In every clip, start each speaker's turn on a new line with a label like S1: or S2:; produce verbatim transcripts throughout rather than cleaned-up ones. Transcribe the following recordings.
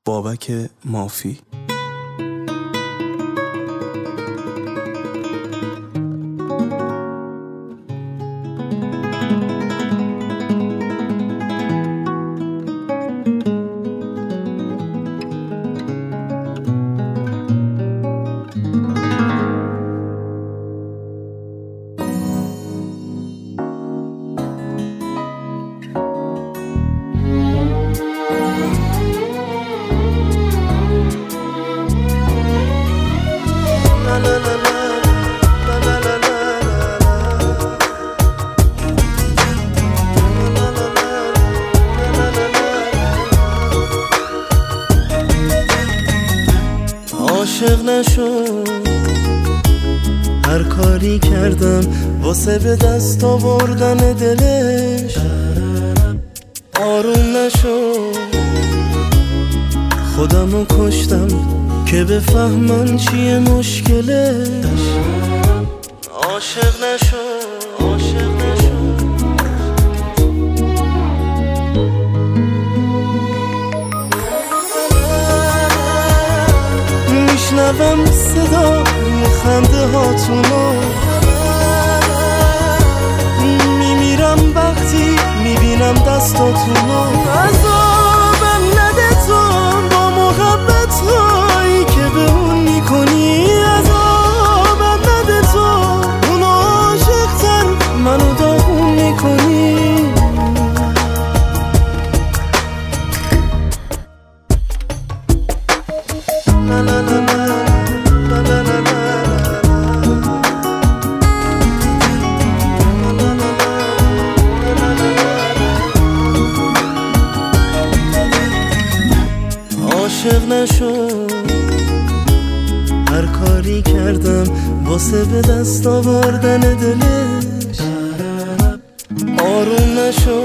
S1: بابک مافی.
S2: عاشق نشو، هر کاری کردم واسه به دست آوردن دلش. آروم نشو، خودمو کشتم که بفهمن چیه مشکلش. عاشق نشو، عاشق نشو. میشنوم صدا خنده هاتونو، میمیرم وقتی میبینم دستاتونو. عذابم نده تو با محبت هایی که به اون میکنی. عذابم نده تو اون عاشقتر منو داغون میکنی. لا لا لا لا لا لا لا. عاشق نشو، هر کاری کردم واسه به دست آوردن دلش. آروم نشو،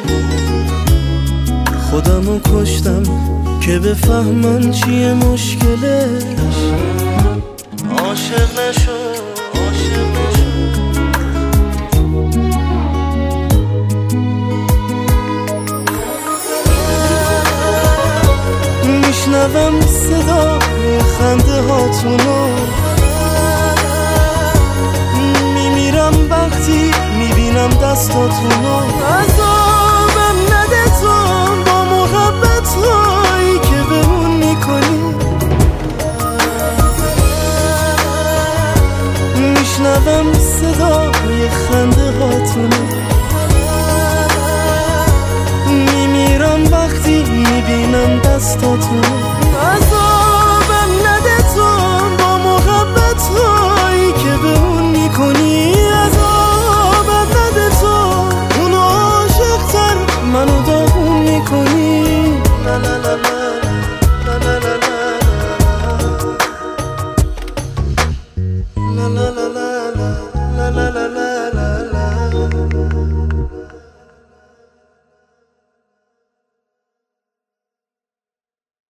S2: خودمو کشتم که بفهمن چیه مشکلش. عاشق نشو، عاشق نشو. میشنوم صدا خنده هاتونو، میمیرم وقتی میبینم دستاتونو. عذابم نده تو با محبت هایی که به اون میکنی. میشنوم صدا خنده هاتونو، میمیرم وقتی میبینم دستاتونو.